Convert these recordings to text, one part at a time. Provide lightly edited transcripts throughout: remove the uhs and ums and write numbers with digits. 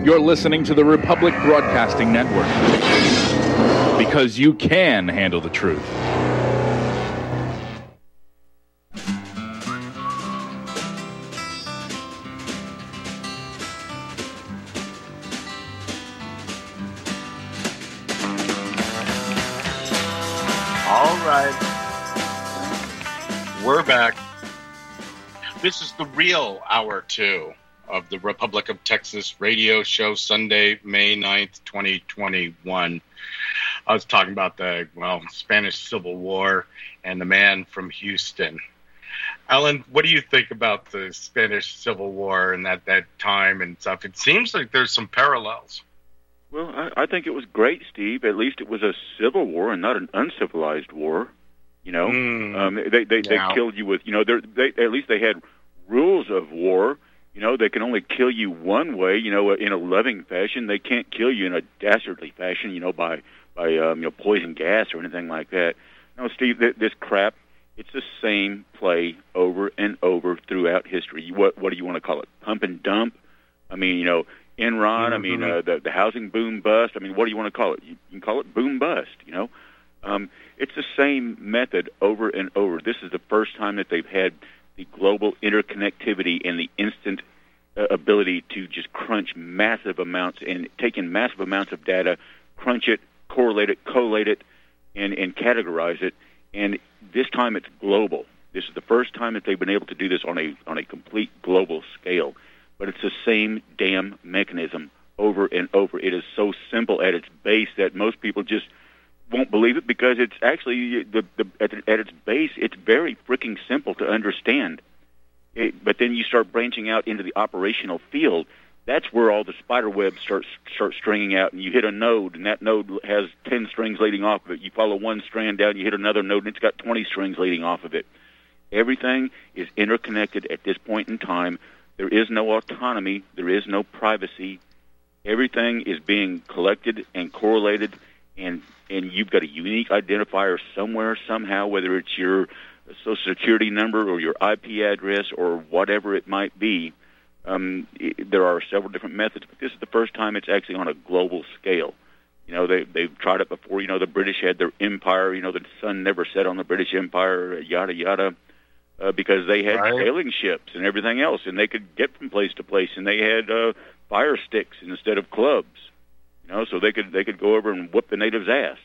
You're listening to the Republic Broadcasting Network. Because you can handle the truth. All right. We're back. This is the real hour 2 of the Republic of Texas radio show, Sunday, May 9th, 2021. I was talking about the, Spanish Civil War and the man from Houston. Alan, what do you think about the Spanish Civil War and that time and stuff? It seems like there's some parallels. Well, I think it was great, Steve. At least it was a civil war and not an uncivilized war. You know, they killed you with, at least they had rules of war. You know, they can only kill you one way, in a loving fashion. They can't kill you in a dastardly fashion, by poison gas or anything like that. No, Steve, this crap, it's the same play over and over throughout history. What do you want to call it? Pump and dump? I mean, Enron. I mean, the housing boom bust. I mean, what do you want to call it? You can call it boom bust. It's the same method over and over. This is the first time that they've had the global interconnectivity and the instant ability to just crunch massive amounts and take in massive amounts of data, crunch it, correlate it, collate it, and categorize it. And this time it's global. This is the first time that they've been able to do this on a complete global scale. But it's the same damn mechanism over and over. It is so simple at its base that most people just won't believe it, because it's actually at its base, it's very freaking simple to understand. But then you start branching out into the operational field. That's where all the spider webs start stringing out, and you hit a node, and that node has 10 strings leading off of it. You follow one strand down, you hit another node, and it's got 20 strings leading off of it. Everything is interconnected at this point in time. There is no autonomy. There is no privacy. Everything is being collected and correlated, and you've got a unique identifier somewhere, somehow, whether it's your Social Security number or your IP address or whatever it might be. There are several different methods, but this is the first time it's actually on a global scale. They've tried it before. The British had their empire. The sun never set on the British Empire, yada, yada, because they had sailing ships and everything else, and they could get from place to place, and they had fire sticks instead of clubs. So they could go over and whoop the natives' ass.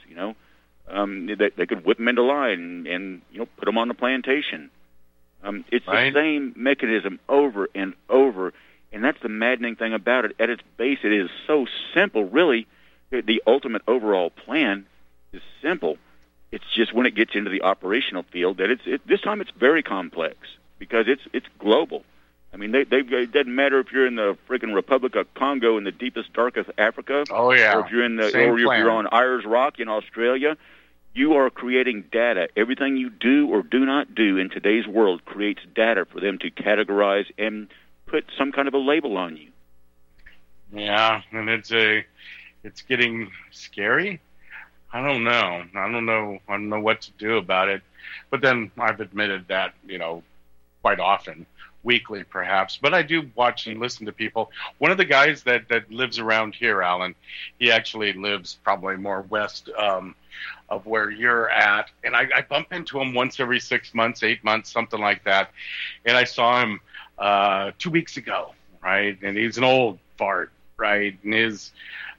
They could whip them into line and put them on the plantation. It's the same mechanism over and over, and that's the maddening thing about it. At its base, it is so simple. Really, the ultimate overall plan is simple. It's just when it gets into the operational field that this time it's very complex, because it's global. I mean, it doesn't matter if you're in the freaking Republic of Congo in the deepest, darkest Africa. Oh yeah. Or if you're if you're on Ayers Rock in Australia, you are creating data. Everything you do or do not do in today's world creates data for them to categorize and put some kind of a label on you. Yeah, and it's getting scary. I don't know what to do about it. But then I've admitted that, quite often. Weekly, perhaps, but I do watch and listen to people. One of the guys that lives around here, Alan, he actually lives probably more west of where you're at, and I bump into him once every 6 months, 8 months, something like that. And I saw him 2 weeks ago, right? And he's an old fart, right? And his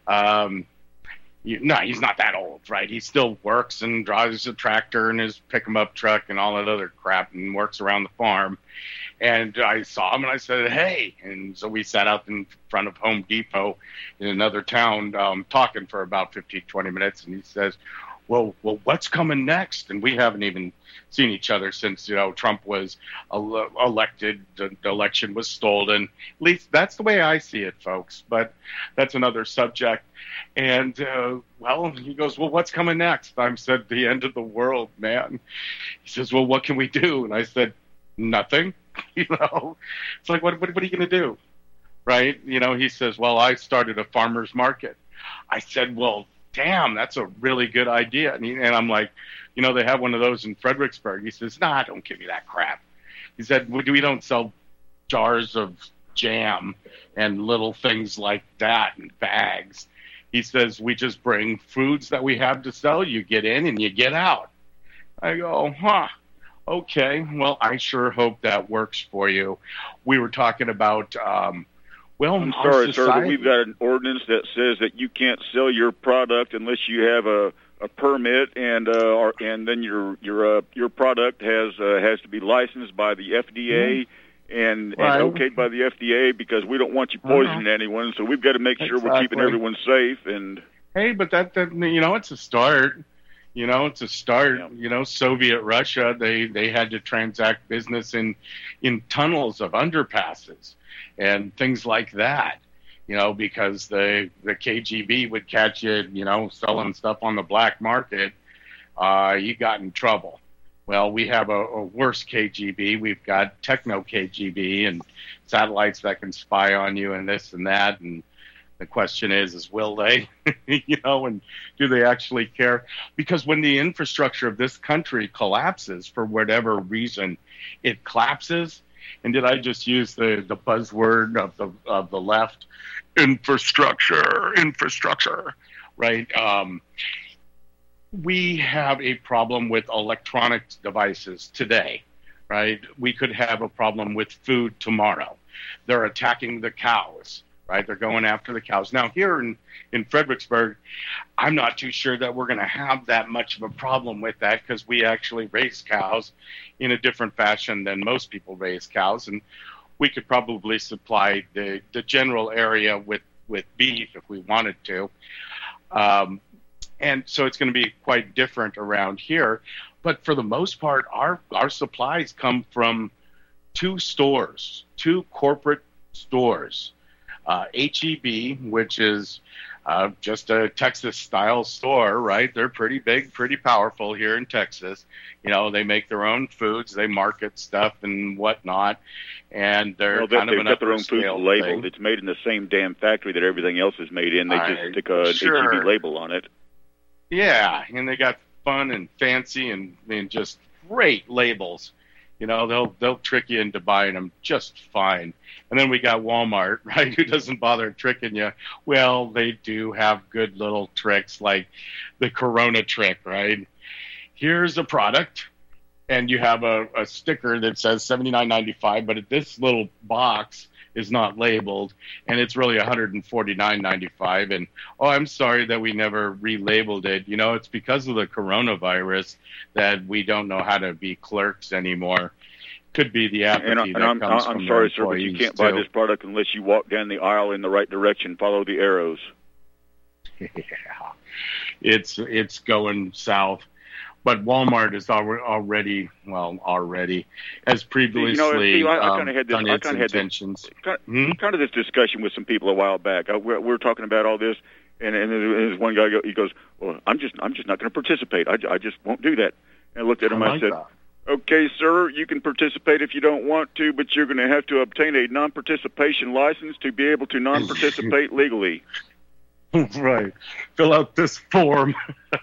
he's not that old, right? He still works and drives a tractor and his pick-em-up truck and all that other crap and works around the farm. And I saw him and I said, hey. And so we sat out in front of Home Depot in another town talking for about 15, 20 minutes. And he says, well, what's coming next? And we haven't even seen each other since, Trump was elected. The election was stolen. At least that's the way I see it, folks. But that's another subject. And, he goes, well, what's coming next? I said, the end of the world, man. He says, well, what can we do? And I said, nothing. It's like, what are you going to do? Right? He says, well, I started a farmer's market. I said, well, damn, that's a really good idea. And I'm like, they have one of those in Fredericksburg. He says, nah, don't give me that crap. He said, we don't sell jars of jam and little things like that in bags. He says, we just bring foods that we have to sell. You get in and you get out. I go, okay. Well, I sure hope that works for you. We were talking about, I'm sorry, sir, but we've got an ordinance that says that you can't sell your product unless you have a permit, and then your product has to be licensed by the FDA. And okayed by the FDA, because we don't want you poisoning anyone. So we've got to make sure we're keeping everyone safe. And hey, but that it's a start. It's a start. Yeah. Soviet Russia, they had to transact business in tunnels of underpasses and things like that. Because the KGB would catch you, selling stuff on the black market. You got in trouble. Well, we have a worse KGB. We've got techno KGB and satellites that can spy on you and this and that. And the question is will they, and do they actually care? Because when the infrastructure of this country collapses for whatever reason, it collapses. And did I just use the buzzword of the left? Infrastructure, right? We have a problem with electronic devices today, right? We could have a problem with food tomorrow. They're attacking the cows, right? They're going after the cows. Now, here in Fredericksburg, I'm not too sure that we're going to have that much of a problem with that, because we actually raise cows in a different fashion than most people raise cows. And we could probably supply the general area with beef if we wanted to. And so it's going to be quite different around here. But for the most part, our supplies come from two corporate stores. HEB, which is just a Texas-style store, right? They're pretty big, pretty powerful here in Texas. They make their own foods. They market stuff and whatnot. And they've got their own food labeled. Thing. It's made in the same damn factory that everything else is made in. They just stick an HEB label on it. Yeah, and they got fun and fancy and just great labels. They'll trick you into buying them just fine. And then we got Walmart, right, who doesn't bother tricking you. Well, they do have good little tricks, like the Corona trick, right? Here's a product, and you have a sticker that says $79.95, but this little box is not labeled, and it's really $149.95. And I'm sorry that we never relabeled it. It's because of the coronavirus that we don't know how to be clerks anymore. Could be the apathy that comes from I'm sorry, sir, but you can't buy this product unless you walk down the aisle in the right direction, follow the arrows. Yeah, it's going south. But Walmart is already as previously done its intentions. Kind of this discussion with some people a while back. We're talking about all this, and there's one guy, he goes, well, I'm just not going to participate. I just won't do that. And I looked at him, I said, okay, sir, you can participate if you don't want to, but you're going to have to obtain a non-participation license to be able to non-participate legally. Right. Fill out this form.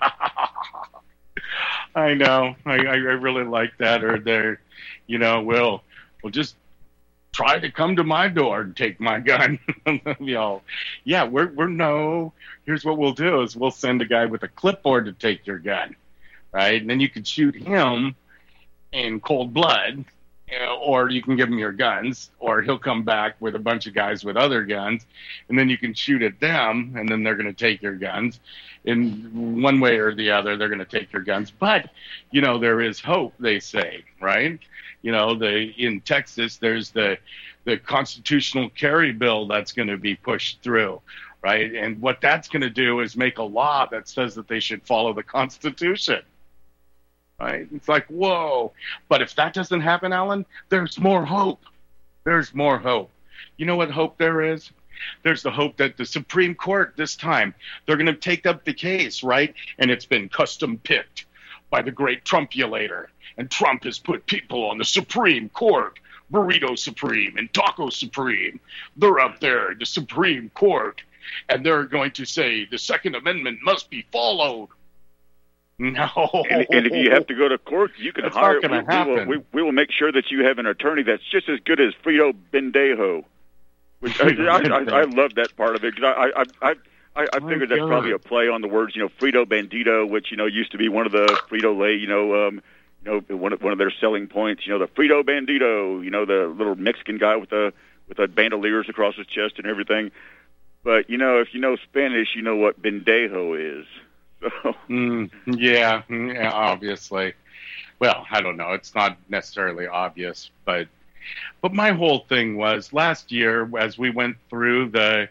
I know. I really like that. Or they're, we'll just try to come to my door and take my gun. Yeah, we're no. Here's what we'll do is we'll send a guy with a clipboard to take your gun, right? And then you can shoot him in cold blood, or you can give him your guns, or he'll come back with a bunch of guys with other guns, and then you can shoot at them, and then they're going to take your guns. In one way or the other, they're going to take your guns. But, there is hope, they say, right? In Texas, there's the constitutional carry bill that's going to be pushed through, right? And what that's going to do is make a law that says that they should follow the Constitution. Right? It's like, whoa. But if that doesn't happen, Alan, there's more hope. There's more hope. You know what hope there is? There's the hope that the Supreme Court this time, they're going to take up the case, right? And it's been custom picked by the great Trumpulator. And Trump has put people on the Supreme Court, Burrito Supreme and Taco Supreme. They're up there, the Supreme Court. And they're going to say the Second Amendment must be followed. No. And if you have to go to court, you can hire. We will make sure that you have an attorney that's just as good as Frito Bendejo. Which I love that part of it because I figured that's probably a play on the words, Frito Bandito, which used to be one of the Frito-Lay, one of their selling points. The Frito Bandito, the little Mexican guy with a bandoliers across his chest and everything. But if you know Spanish, you know what bendejo is. So. Yeah, obviously. Well, I don't know. It's not necessarily obvious, but my whole thing was last year as we went through the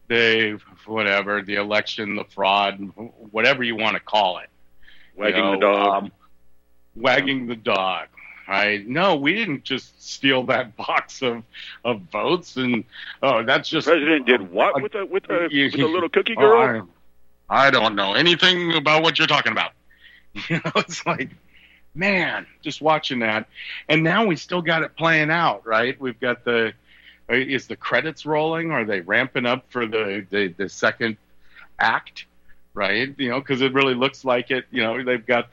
election, the fraud, whatever you want to call it. Wagging the dog. Wagging the dog, right? No, we didn't just steal that box of votes, and that's just... The president did what with a little cookie girl? I don't know anything about what you're talking about. It's like, man, just watching that. And now we still got it playing out, right? We've got is the credits rolling? Are they ramping up for the second act, right? Because it really looks like it. They've got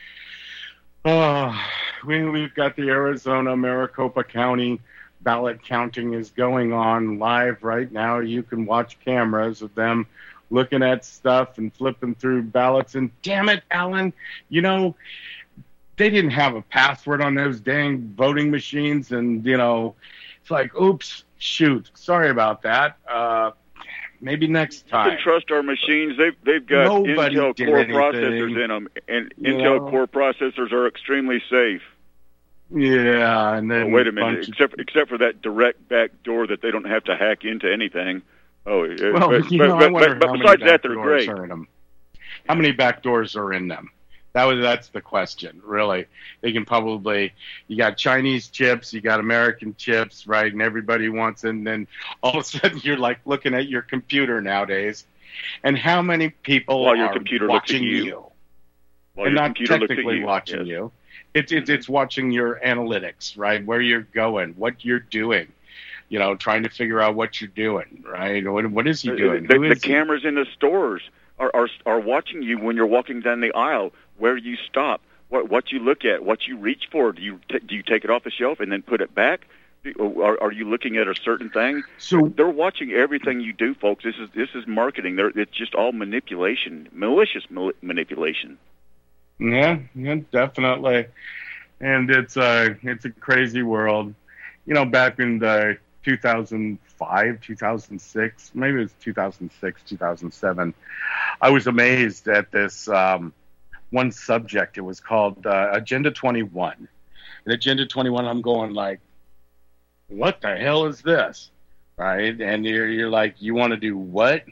we've got the Arizona Maricopa County ballot counting is going on live right now. You can watch cameras of them looking at stuff and flipping through ballots. And damn it, Alan, they didn't have a password on those dang voting machines. And, it's like, oops, shoot, sorry about that. Maybe next time. You can trust our machines. They've got Intel Core processors in them, and Intel Core processors are extremely safe. Yeah, and then wait a minute. Except for that direct back door that they don't have to hack into anything. Oh, well, but besides that, they're great. How many back doors are in them? That's the question, really. They can probably, you got Chinese chips, you got American chips, right? And everybody wants it. And then all of a sudden you're like looking at your computer nowadays. And how many people while your are computer watching looks at you? While and your not computer technically looks at watching you. Yes. It's watching your analytics, right? Where you're going, what you're doing. Trying to figure out what you're doing, right? What is he doing? The cameras in the stores are watching you when you're walking down the aisle, where you stop, what you look at, what you reach for. Do you take it off the shelf and then put it back? Are you looking at a certain thing? So they're watching everything you do, folks. This is marketing. It's just all manipulation, malicious manipulation. Yeah, definitely. And it's a crazy world. Back in the 2005, 2006, maybe it was 2006, 2007, I was amazed at this one subject. It was called Agenda 21. And Agenda 21, I'm going like, what the hell is this? Right? And you're like, you want to do what?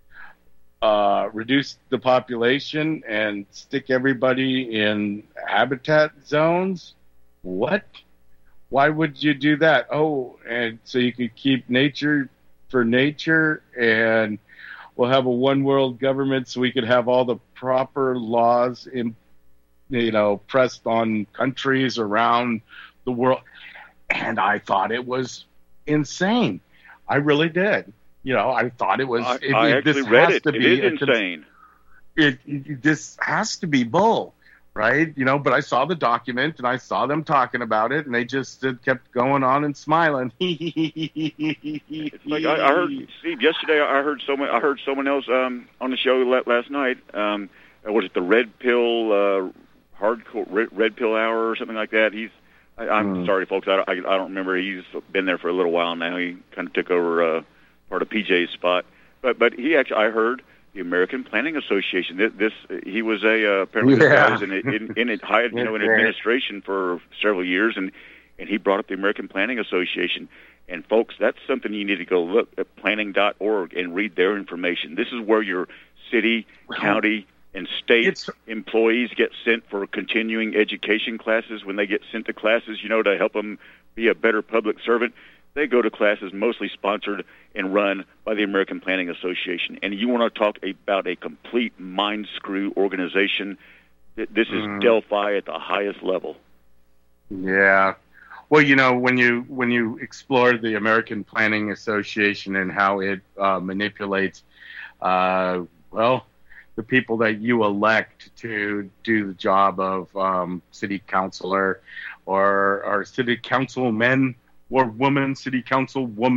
Reduce the population and stick everybody in habitat zones? What? Why would you do that? Oh, and so you could keep nature for nature, and we'll have a one world government so we could have all the proper laws pressed on countries around the world. And I thought it was insane. I really did. I thought it was. I actually read it. It is insane. This has to be bull. Right, but I saw the document and I saw them talking about it, and they just kept going on and smiling. It's like I heard Steve yesterday. I heard someone else on the show last night. Was it the Red Pill hardcore Red Pill hour or something like that? I'm sorry, folks. I don't remember. He's been there for a little while now. He kind of took over part of PJ's spot, but he actually I heard. The American Planning Association. He was apparently this guy was in administration for several years, and he brought up the American Planning Association. And folks, that's something you need to go look at planning.org and read their information. This is where your city, county, and state employees get sent for continuing education classes. When they get sent to classes, to help them be a better public servant. They go to classes mostly sponsored and run by the American Planning Association. And you want to talk about a complete mind screw organization, this is Delphi at the highest level. Yeah. Well, when you explore the American Planning Association and how it manipulates, the people that you elect to do the job of city councilor or city councilman, or woman, city council woman,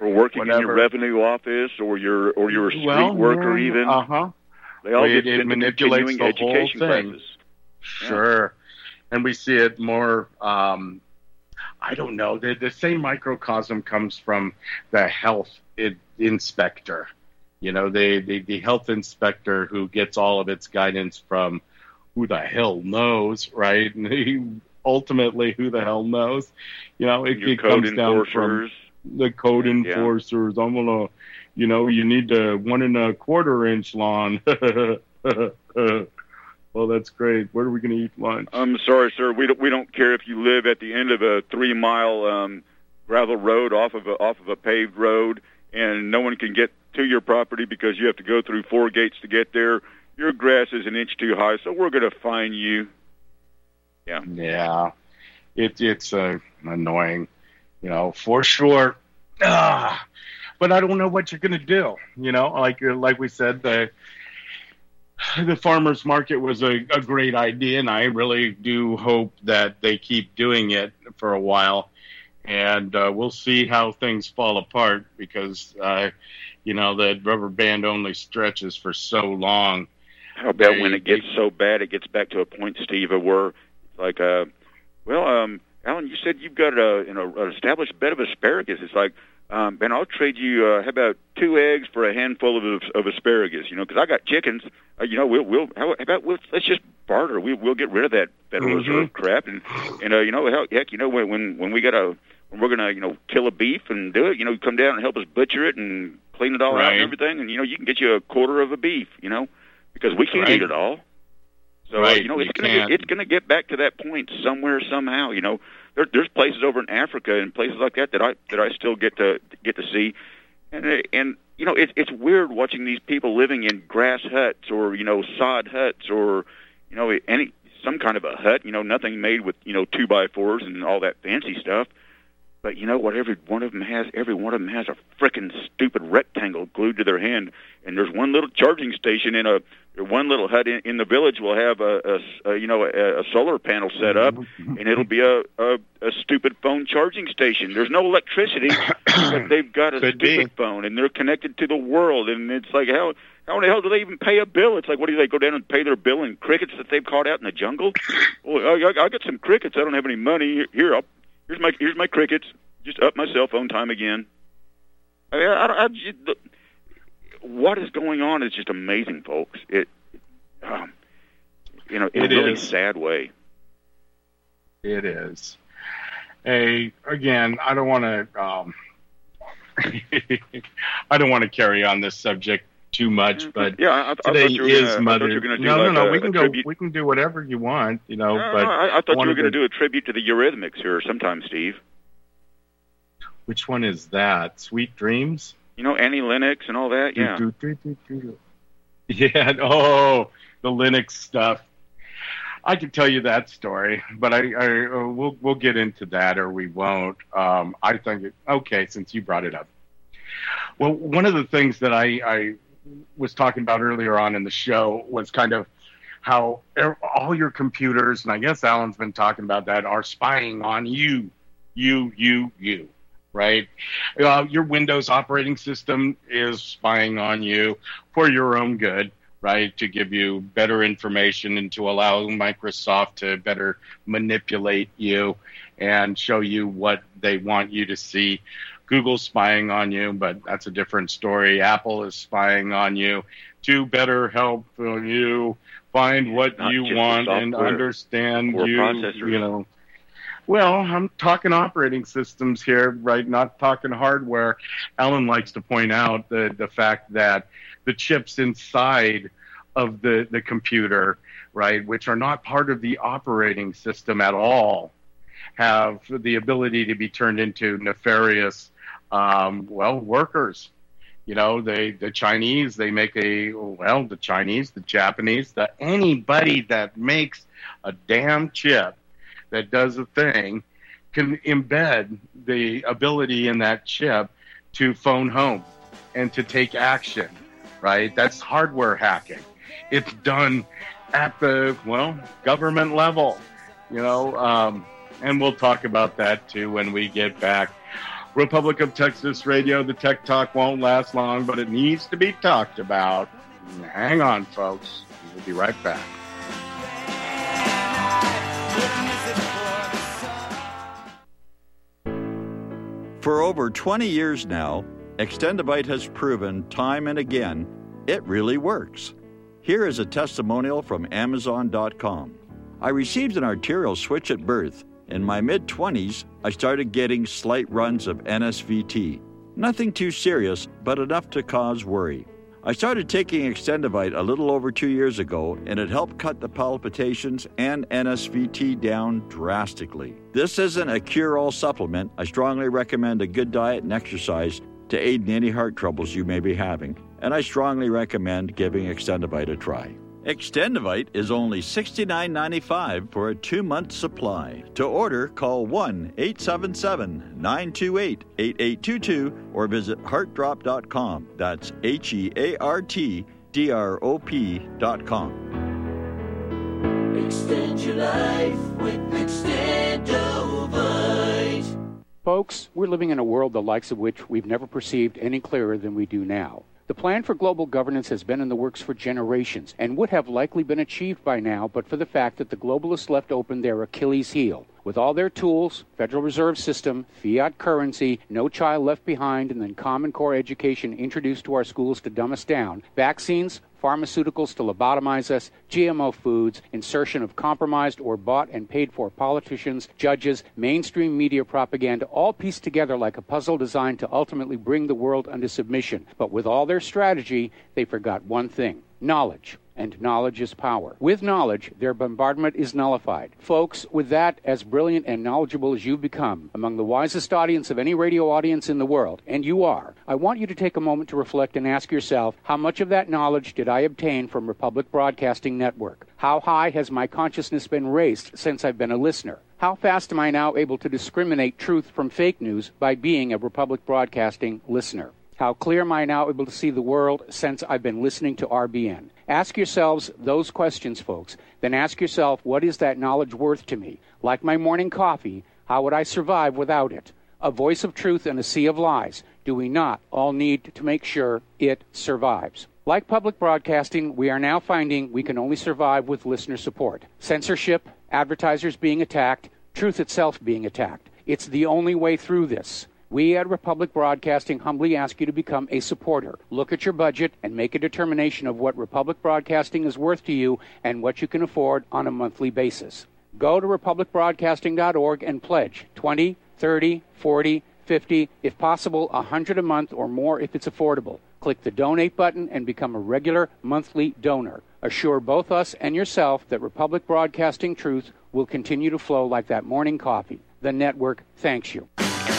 for working in your revenue office or your street worker even. They all get into manipulates the education whole thing. classes. Sure. And we see it more, I don't know, the same microcosm comes from the health inspector. You know, the health inspector who gets all of its guidance from who the hell knows, right? And ultimately, who the hell knows? You know, it comes down from the code enforcers. I'm going to, you know, you need a 1 1/4 inch lawn. Well, that's great. Where are we going to eat lunch? I'm sorry, sir. We don't care if you live at the end of a 3-mile gravel road off of a paved road, and no one can get to your property because you have to go through 4 gates to get there. Your grass is an inch too high, so we're going to fine you. Yeah. It's annoying, you know, for sure. But I don't know what you're going to do. You know, like we said, the farmers market was a great idea, and I really do hope that they keep doing it for a while. And we'll see how things fall apart because, you know, the rubber band only stretches for so long. How about when it gets so bad, it gets back to a point, Steve, where it's like, Alan, you said you've got an established bed of asparagus. It's like, Ben, I'll trade you, how about 2 eggs for a handful of asparagus, you know, because I got chickens. You know, let's just barter. We'll get rid of that Federal Reserve crap. And you know, heck, you know, when we're going to, you know, kill a beef and do it, you know, come down and help us butcher it and clean it all out and everything. And, you know, you can get you a 1/4 of a beef, you know, because we can't eat it all. So, you know, it's going to get back to that point somewhere, somehow, you know. There's places over in Africa and places like that I still get to see. And you know, it's weird watching these people living in grass huts or, you know, sod huts or, you know, some kind of a hut, you know, nothing made with, you know, 2x4s and all that fancy stuff. But you know what? Every one of them has a frickin' stupid rectangle glued to their hand, and there's one little charging station in one little hut in the village will have a solar panel set up, and it'll be a stupid phone charging station. There's no electricity, but they've got a stupid phone, and they're connected to the world. And it's like, how in the hell do they even pay a bill? It's like, what do they go down and pay their bill in crickets that they've caught out in the jungle? Well, I got some crickets. I don't have any money. Here's my crickets. Just up my cell phone time again. What is going on is just amazing, folks. In a really sad way. It is. Again, I don't want to carry on this subject too much, but today is Mother. No. We can do whatever you want, you know. But I thought you were going to do a tribute to the Eurythmics here sometime, Steve. Which one is that? Sweet Dreams? You know, Annie Lennox and all that. Yeah. Yeah. Oh, the Lennox stuff. I could tell you that story, but we'll get into that, or we won't. I think okay, since you brought it up. Well, one of the things that I was talking about earlier on in the show was kind of how all your computers, and I guess Alan's been talking about that, are spying on you, right? Your Windows operating system is spying on you for your own good, right? To give you better information and to allow Microsoft to better manipulate you and show you what they want you to see. Google's spying on you, but that's a different story. Apple is spying on you to better help you find what you want and understand you know. Well, I'm talking operating systems here, right? Not talking hardware. Alan likes to point out the fact that the chips inside of the computer, right, which are not part of the operating system at all, have the ability to be turned into nefarious, workers. You know, the Chinese, they make the Chinese, the Japanese, anybody that makes a damn chip that does a thing can embed the ability in that chip to phone home and to take action, right? That's hardware hacking. It's done at the, government level, you know, and we'll talk about that too when we get back. Republic of Texas Radio. The tech talk won't last long, but it needs to be talked about. Hang on, folks. We'll be right back. For over 20 years now, Extendivite has proven time and again it really works. Here is a testimonial from Amazon.com. I received an arterial switch at birth. In my mid-20s, I started getting slight runs of NSVT. Nothing too serious, but enough to cause worry. I started taking Extendivite a little over 2 years ago, and it helped cut the palpitations and NSVT down drastically. This isn't a cure-all supplement. I strongly recommend a good diet and exercise to aid in any heart troubles you may be having, and I strongly recommend giving Extendivite a try. Extendivite is only $69.95 for a 2-month supply. To order, call 1-877-928-8822 or visit heartdrop.com. That's HEARTDROP.com. Extend your life with Extendivite. Folks, we're living in a world the likes of which we've never perceived any clearer than we do now. The plan for global governance has been in the works for generations and would have likely been achieved by now but for the fact that the globalists left open their Achilles heel. With all their tools, Federal Reserve System, fiat currency, no child left behind, and then Common Core education introduced to our schools to dumb us down, vaccines, pharmaceuticals to lobotomize us, GMO foods, insertion of compromised or bought and paid for politicians, judges, mainstream media propaganda, all pieced together like a puzzle designed to ultimately bring the world under submission. But with all their strategy, they forgot one thing: knowledge. And knowledge is power. With knowledge, their bombardment is nullified. Folks, with that, as brilliant and knowledgeable as you've become, among the wisest audience of any radio audience in the world, and you are, I want you to take a moment to reflect and ask yourself, how much of that knowledge did I obtain from Republic Broadcasting Network? How high has my consciousness been raised since I've been a listener? How fast am I now able to discriminate truth from fake news by being a Republic Broadcasting listener? How clear am I now able to see the world since I've been listening to RBN? Ask yourselves those questions, folks. Then ask yourself, what is that knowledge worth to me? Like my morning coffee, how would I survive without it? A voice of truth in a sea of lies. Do we not all need to make sure it survives? Like public broadcasting, we are now finding we can only survive with listener support. Censorship, advertisers being attacked, truth itself being attacked. It's the only way through this. We at Republic Broadcasting humbly ask you to become a supporter. Look at your budget and make a determination of what Republic Broadcasting is worth to you and what you can afford on a monthly basis. Go to republicbroadcasting.org and pledge $20, $30, $40, $50, if possible, $100 a month or more if it's affordable. Click the donate button and become a regular monthly donor. Assure both us and yourself that Republic Broadcasting truth will continue to flow like that morning coffee. The network thanks you.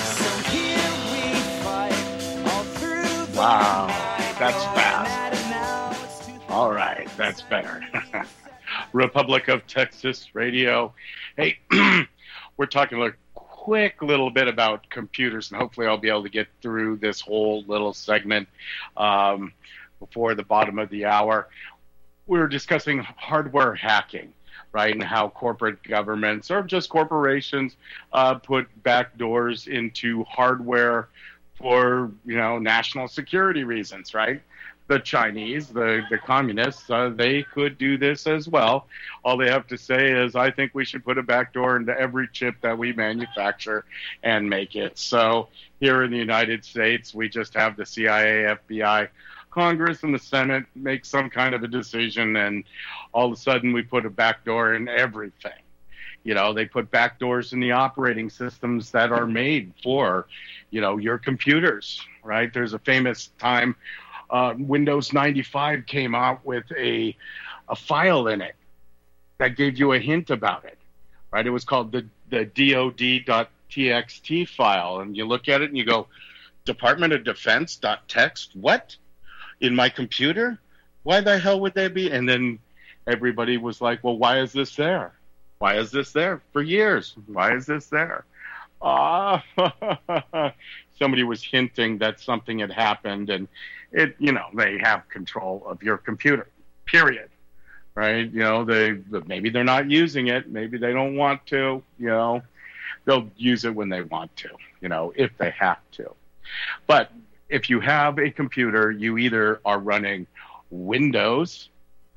Wow, that's fast. All right, that's better. Republic of Texas Radio. Hey, we're talking a quick little bit about computers, and hopefully I'll be able to get through this whole little segment before the bottom of the hour. We're discussing hardware hacking, right, and how corporate governments or just corporations put backdoors into hardware for, national security reasons, right? The Chinese, the communists, they could do this as well. All they have to say is, I think we should put a backdoor into every chip that we manufacture and make it. So here in the United States, we just have the CIA, FBI, Congress, and the Senate make some kind of a decision, and all of a sudden we put a backdoor in everything. They put backdoors in the operating systems that are made for, your computers, right? There's a famous time Windows 95 came out with a file in it that gave you a hint about it, right? It was called the DOD.txt file, and you look at it and you go, Department of Defense.txt, what? In my computer? Why the hell would they be? And then everybody was like, well, why is this there? Why is this there? For years. Why is this there? Somebody was hinting that something had happened, and they have control of your computer, period. Right? Maybe they're not using it. Maybe they don't want to, they'll use it when they want to. if they have to. But if you have a computer, you either are running Windows,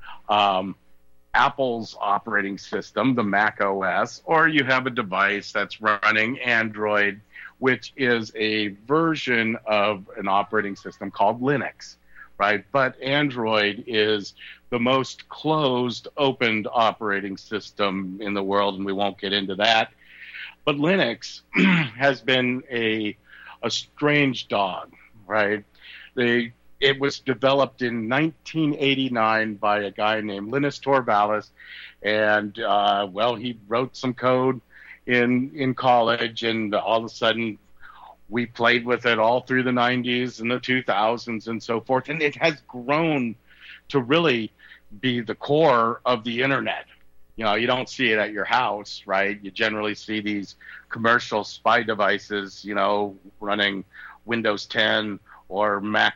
Apple's operating system, the Mac OS, or you have a device that's running Android, which is a version of an operating system called Linux, right? But Android is the most closed, opened operating system in the world, and we won't get into that. But Linux has been a strange dog, right? It was developed in 1989 by a guy named Linus Torvalds, and he wrote some code in college, and all of a sudden we played with it all through the 90s and the 2000s and so forth, and it has grown to really be the core of the internet. You don't see it at your house, right? You generally see these commercial spy devices, running Windows 10 or Mac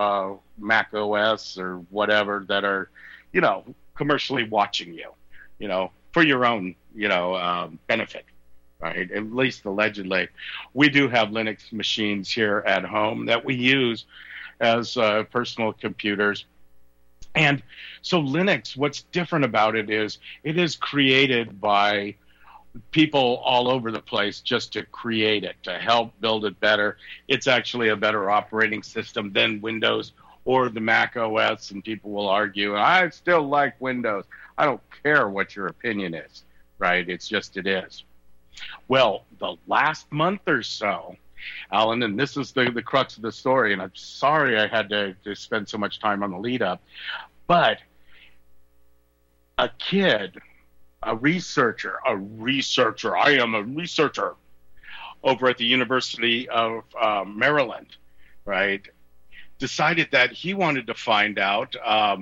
OS or whatever that are, commercially watching you, for your own, benefit, right? At least allegedly. We do have Linux machines here at home that we use as personal computers. And so Linux, what's different about it is created by people all over the place just to create it, to help build it better. It's actually a better operating system than Windows or the Mac OS, and people will argue, I still like Windows. I don't care what your opinion is, right? It's just it is. Well, the last month or so, Alan, and this is the crux of the story, and I'm sorry I had to spend so much time on the lead up, but a kid, a researcher, I am a researcher over at the University of Maryland, right, decided that he wanted to find out,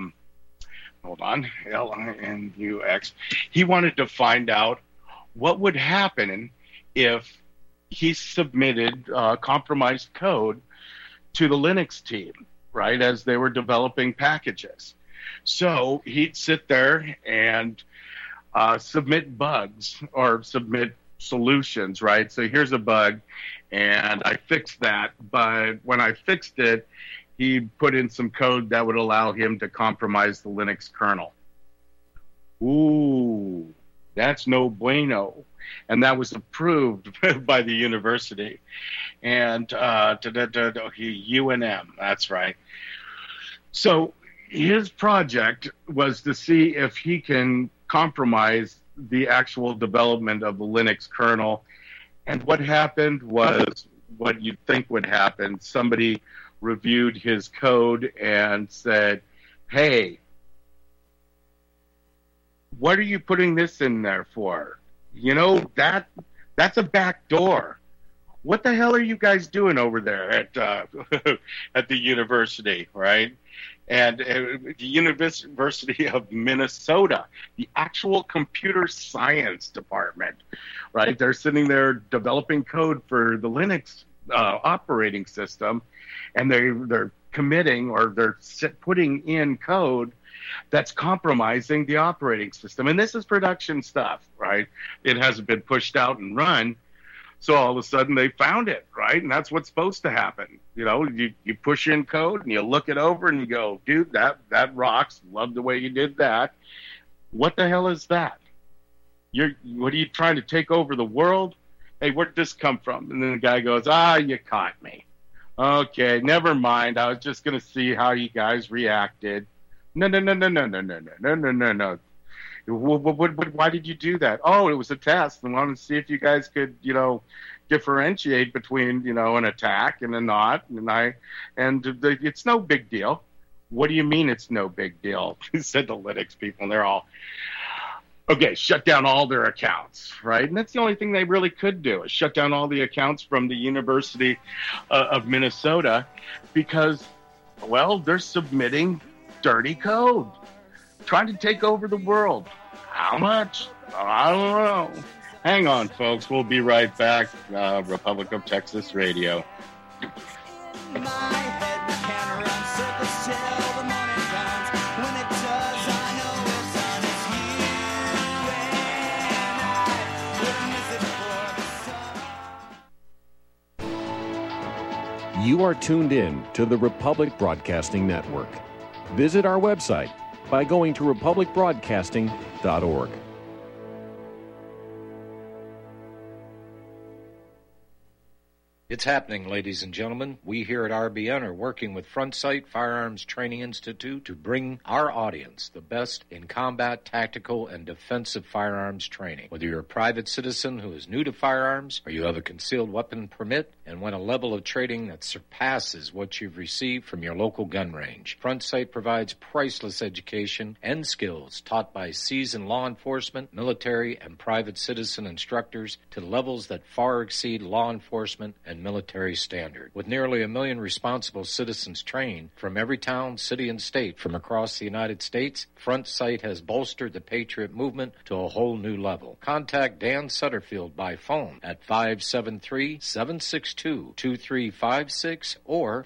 LINUX, he wanted to find out what would happen if he submitted compromised code to the Linux team, right, as they were developing packages. So he'd sit there and submit bugs or submit solutions, right? So here's a bug, and I fixed that. But when I fixed it, he put in some code that would allow him to compromise the Linux kernel. Ooh, that's no bueno. And that was approved by the university. And UNM, that's right. So his project was to see if he can compromise the actual development of the Linux kernel. And what happened was what you'd think would happen. Somebody reviewed his code and said, hey, what are you putting this in there for? That's a back door. What the hell are you guys doing over there at the university, right? And the University of Minnesota, the actual computer science department, right? They're sitting there developing code for the Linux operating system, and they're committing or they're putting in code that's compromising the operating system. And this is production stuff, right? It hasn't been pushed out and run. So all of a sudden they found it, right? And that's what's supposed to happen. You push in code and you look it over and you go, dude, that rocks. Love the way you did that. What the hell is that? What are you trying to take over the world? Hey, where did this come from? And then the guy goes, you caught me. Okay, never mind. I was just going to see how you guys reacted. No. Why did you do that? Oh, it was a test. I wanted to see if you guys could, differentiate between, an attack and a not. It's no big deal. What do you mean it's no big deal? Said the Linux people, and they're all, okay, shut down all their accounts, right? And that's the only thing they really could do, is shut down all the accounts from the University of Minnesota because, they're submitting dirty code, trying to take over the world. How much? I don't know. Hang on, folks. We'll be right back. Republic of Texas Radio. You are tuned in to the Republic Broadcasting Network. Visit our website by going to republicbroadcasting.org. It's happening, ladies and gentlemen. We here at RBN are working with Front Sight Firearms Training Institute to bring our audience the best in combat, tactical, and defensive firearms training. Whether you're a private citizen who is new to firearms, or you have a concealed weapon permit and want a level of training that surpasses what you've received from your local gun range, Front Sight provides priceless education and skills taught by seasoned law enforcement, military, and private citizen instructors to levels that far exceed law enforcement and military standard. With nearly 1 million responsible citizens trained from every town, city, and state from across the United States, Front Sight has bolstered the Patriot movement to a whole new level. Contact Dan Sutterfield by phone at 573-762-2356 or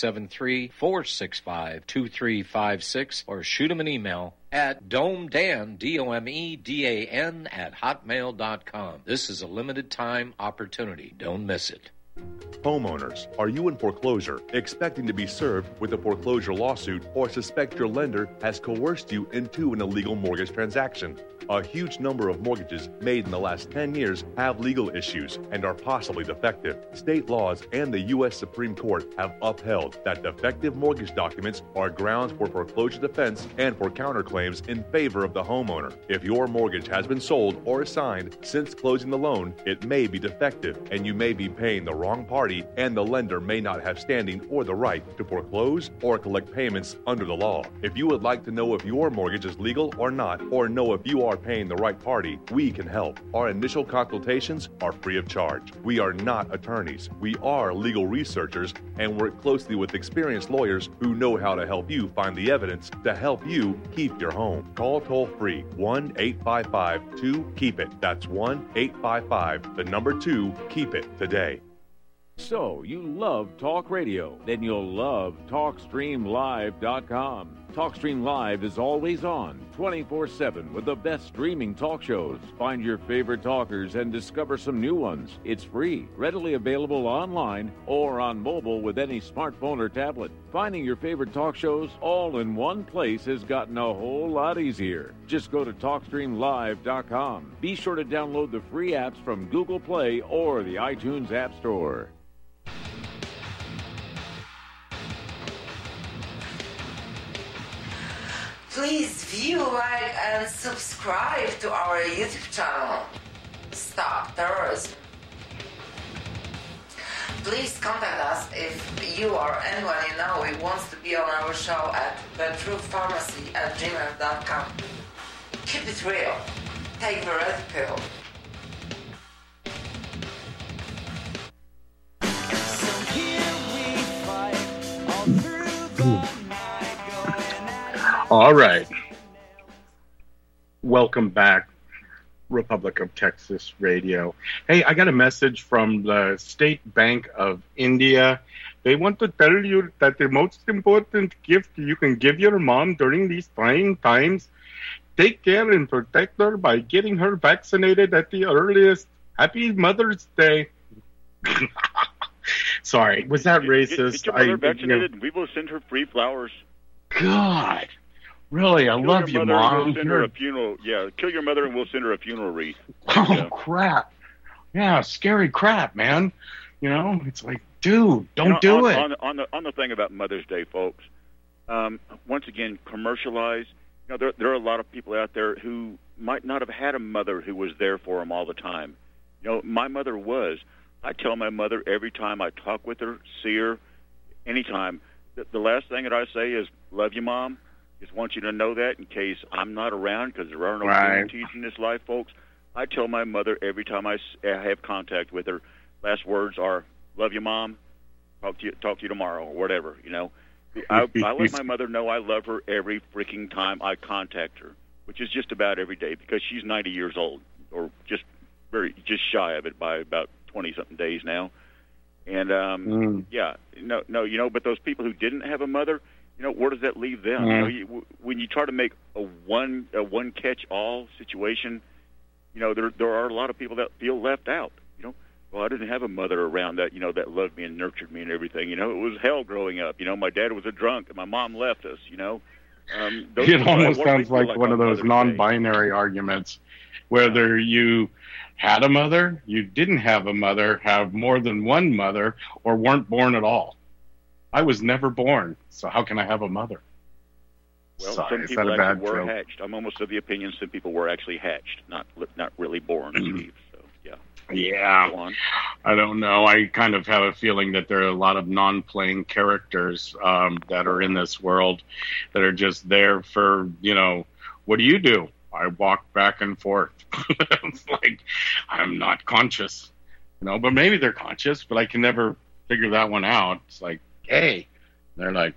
573-465-2356 or shoot him an email at domedan, DOMEDAN, at hotmail.com. This is a limited time opportunity. Don't miss it. Homeowners, are you in foreclosure, expecting to be served with a foreclosure lawsuit, or suspect your lender has coerced you into an illegal mortgage transaction? A huge number of mortgages made in the last 10 years have legal issues and are possibly defective. State laws and the U.S. Supreme Court have upheld that defective mortgage documents are grounds for foreclosure defense and for counterclaims in favor of the homeowner. If your mortgage has been sold or assigned since closing the loan, it may be defective and you may be paying the wrong party, and the lender may not have standing or the right to foreclose or collect payments under the law. If you would like to know if your mortgage is legal or not, or know if you are paying the right party, we can help. Our initial consultations are free of charge. We are not attorneys. We are legal researchers and work closely with experienced lawyers who know how to help you find the evidence to help you keep your home. Call toll-free 1-855-2-KEEP-IT. That's 1-855-2-KEEP-IT today. So, you love talk radio? Then you'll love TalkStreamLive.com. TalkStream Live is always on, 24/7, with the best streaming talk shows. Find your favorite talkers and discover some new ones. It's free, readily available online or on mobile with any smartphone or tablet. Finding your favorite talk shows all in one place has gotten a whole lot easier. Just go to TalkStreamLive.com. Be sure to download the free apps from Google Play or the iTunes App Store. Please view, like, and subscribe to our YouTube channel. Stop Terrorism. Please contact us if you or anyone you know who wants to be on our show at thetruthpharmacy@gmail.com. Keep it real. Take the red pill. All right. Welcome back, Republic of Texas Radio. Hey, I got a message from the State Bank of India. They want to tell you that the most important gift you can give your mom during these trying times, take care and protect her by getting her vaccinated at the earliest. Happy Mother's Day. Sorry, was that racist? Get your mother vaccinated, and we will send her free flowers. God. Really, I love you, Mom. We'll send her a funeral. Yeah, kill your mother and we'll send her a funeral wreath. Oh, crap. Yeah, scary crap, man. You know, it's like, dude, don't do it. On the thing about Mother's Day, folks, once again, commercialized. You know, there are a lot of people out there who might not have had a mother who was there for them all the time. You know, my mother was. I tell my mother every time I talk with her, see her, anytime, the last thing that I say is, love you, Mom. Just want you to know that in case I'm not around, because there are no guarantees in this life, folks. I tell my mother every time I have contact with her, last words are, love you, Mom. Talk to you tomorrow, or whatever, you know. I let my mother know I love her every freaking time I contact her, which is just about every day, because she's 90 years old, or just shy of it by about 20-something days now. And, yeah, no, you know, but those people who didn't have a mother, you know, where does that leave them? You know, when you try to make a one-catch-all situation, you know, there are a lot of people that feel left out. You know, Well, I didn't have a mother around that, that loved me and nurtured me and everything. It was hell growing up. My dad was a drunk, and my mom left us, It almost sounds like one of those non-binary arguments, whether you had a mother, you didn't have a mother, have more than one mother, or weren't born at all. I was never born, so how can I have a mother? Well, some people actually were hatched. I'm almost of the opinion some people were actually hatched, not really born, Steve. So, yeah. Yeah, I don't know. I kind of have a feeling that there are a lot of non-playing characters that are in this world that are just there for, what do you do? I walk back and forth. It's like, I'm not conscious, but maybe they're conscious, but I can never figure that one out. It's like, hey, they're like,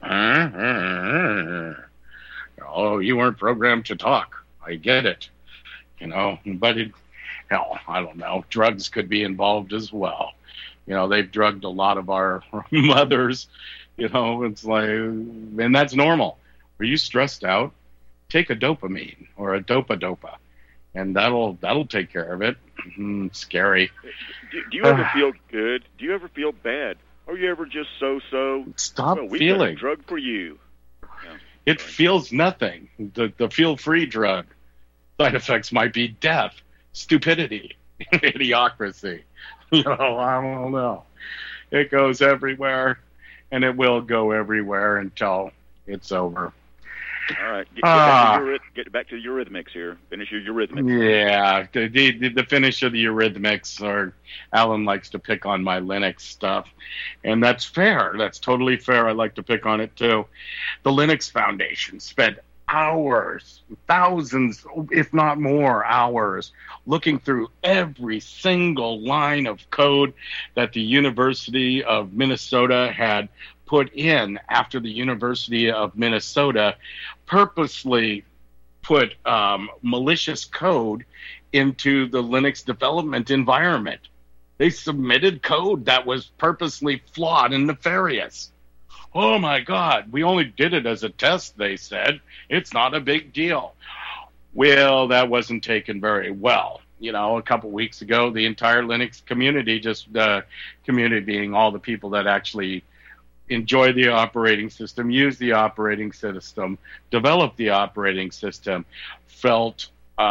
oh, you weren't programmed to talk. I get it, but hell, I don't know. Drugs could be involved as well. They've drugged a lot of our mothers, it's like, and that's normal. Are you stressed out? Take a dopamine or a dopa, and that'll take care of it. Scary. Do you ever feel good? Do you ever feel bad? Or you ever just so? Stop we feeling. Got a drug for you. Yeah. It feels nothing. The feel-free drug side effects might be death, stupidity, idiocracy. I don't know. It goes everywhere, and it will go everywhere until it's over. All right, get back to the Eurythmics here. Finish your Eurythmics. Yeah, the finish of the Eurythmics, or Alan likes to pick on my Linux stuff, and that's fair. That's totally fair. I like to pick on it too. The Linux Foundation spent hours, thousands, if not more hours, looking through every single line of code that the University of Minnesota had put in after the University of Minnesota purposely put malicious code into the Linux development environment. They submitted code that was purposely flawed and nefarious. Oh my God, we only did it as a test, they said. It's not a big deal. Well, that wasn't taken very well. A couple weeks ago, the entire Linux community, just community being all the people that actually enjoy the operating system, use the operating system, develop the operating system, felt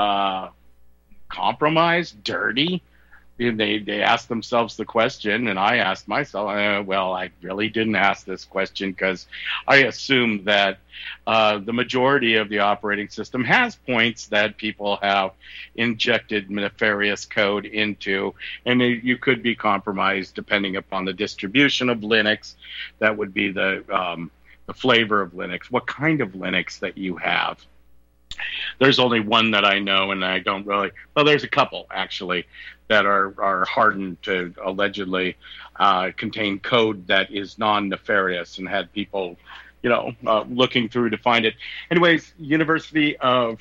compromised, dirty. They asked themselves the question, and I asked myself, I really didn't ask this question because I assumed that the majority of the operating system has points that people have injected nefarious code into, and you could be compromised depending upon the distribution of Linux. That would be the flavor of Linux, what kind of Linux that you have. There's only one that I know, and I don't really. Well, there's a couple actually that are hardened to allegedly contain code that is non-nefarious and had people, looking through to find it. Anyways, University of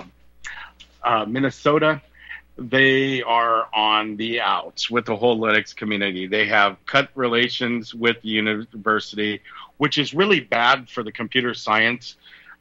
Minnesota, they are on the outs with the whole Linux community. They have cut relations with the university, which is really bad for the computer science.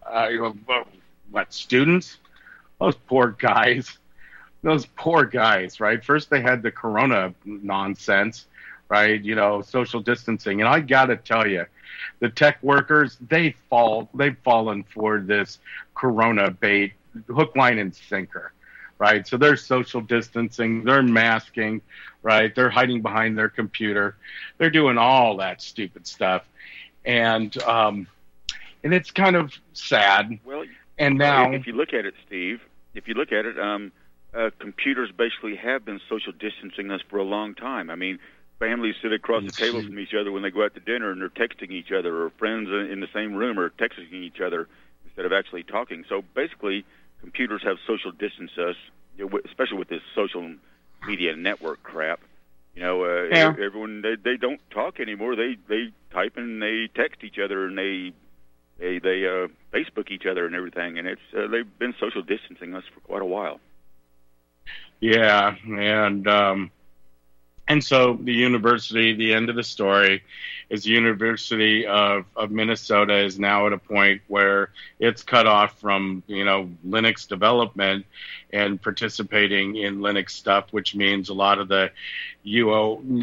Students? Those poor guys, right? First they had the corona nonsense, right? Social distancing. And I got to tell you, the tech workers, they've fallen for this corona bait, hook, line, and sinker, right? So they're social distancing, they're masking, right? They're hiding behind their computer. They're doing all that stupid stuff. And it's kind of sad. Well, and now, if you look at it, Steve, computers basically have been social distancing us for a long time. I mean, families sit across the table from each other when they go out to dinner, and they're texting each other, or friends in the same room are texting each other instead of actually talking. So basically, computers have social distanced us, especially with this social media network crap. Everyone they don't talk anymore. They type and they text each other, and they Facebook each other and everything, and they've been social distancing us for quite a while. Yeah, And so the university, the end of the story, is the University of Minnesota is now at a point where it's cut off from, Linux development and participating in Linux stuff, which means a lot of the U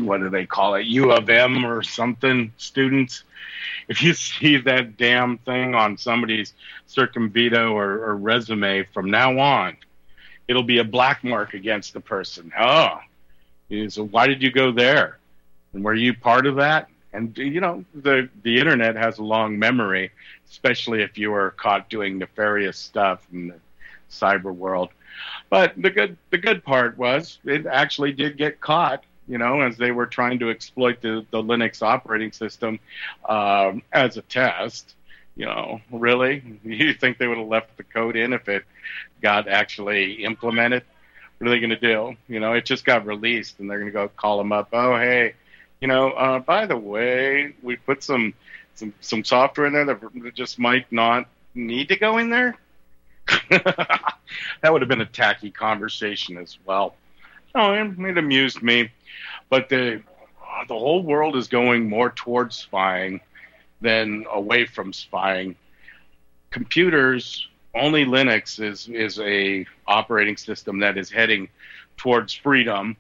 of M or something students, if you see that damn thing on somebody's Circumvito or resume from now on, it'll be a black mark against the person. Oh, so why did you go there? And were you part of that? And, the internet has a long memory, especially if you were caught doing nefarious stuff in the cyber world. But the good part was it actually did get caught, as they were trying to exploit the Linux operating system as a test. Really? You think they would have left the code in if it got actually implemented? What are they going to do? It just got released, and they're going to go call them up. Oh, hey, by the way, we put some software in there that just might not need to go in there. That would have been a tacky conversation as well. Oh, it amused me. But the whole world is going more towards spying than away from spying. Computers, only Linux is a operating system that is heading towards freedom.